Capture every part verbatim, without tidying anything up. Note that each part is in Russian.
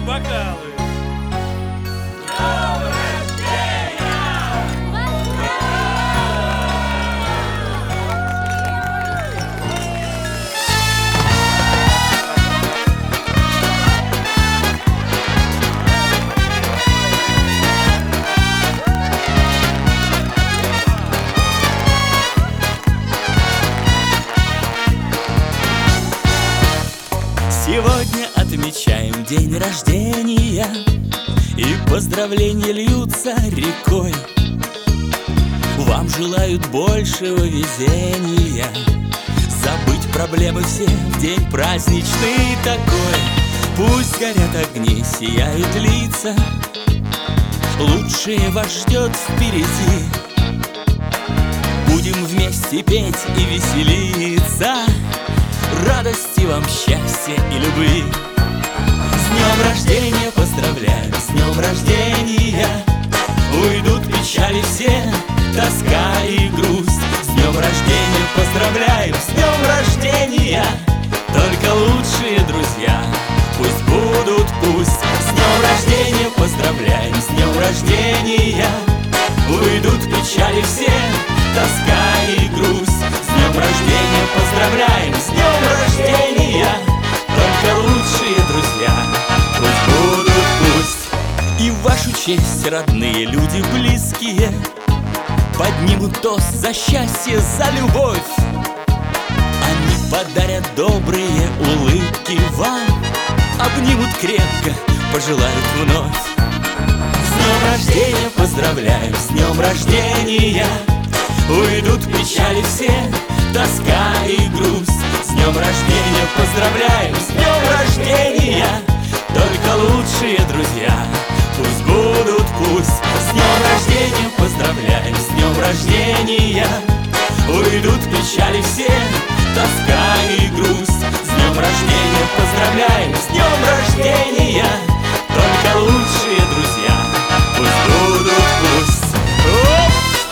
бокалы. Сегодня отмечаем день рождения, и поздравления льются рекой. Вам желают большего везения, забыть проблемы все в день праздничный такой. Пусть горят огни, сияют лица, лучшее вас ждет впереди. Будем вместе петь и веселиться, радости вам, счастья и любви. С днем рождения поздравляем, с днем рождения. Уйдут печали все, тоска и грусть. С днем рождения поздравляем, с днем рождения. Только лучшие друзья пусть будут, пусть. С днем рождения поздравляем, с днем рождения. Уйдут печали все, тоска и грусть. С днем рождения поздравляем, с днем рождения. Только лучшие друзья пусть будут, пусть. И в вашу честь родные люди близкие поднимут тост за счастье, за любовь. Они подарят добрые улыбки вам, обнимут крепко, пожелают вновь. С днем рождения поздравляем, с днем рождения. Уйдут печали все, тоска и грусть. С днем рождения поздравляем, с днем рождения. Только лучшие друзья пусть будут, пусть. С днем рождения поздравляем, с днем рождения. Уйдут печали все, тоска и грусть. С днем рождения поздравляем, с днем рождения. Только лучшие друзья пусть будут, пусть. Оп!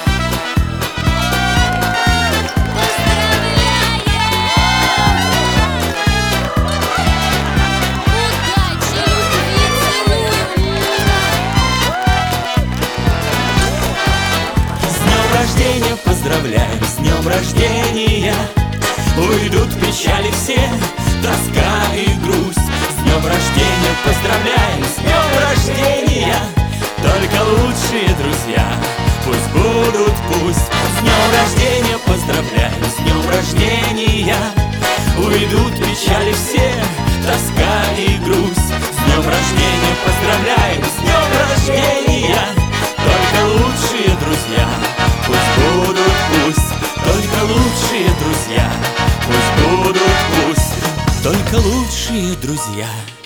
Поздравляем, с днем рождения. Уйдут печали все, тоска и грусть. С днем рождения поздравляем, с днем рождения. Только лучшие друзья пусть будут, пусть. С днем рождения поздравляем, с днем рождения. Уйдут печали все, тоска и грусть. С днем рождения поздравляем, с днем рождения. Только лучшие друзья пусть будут, пусть. Только лучшие друзья пусть будут, пусть. Только лучшие друзья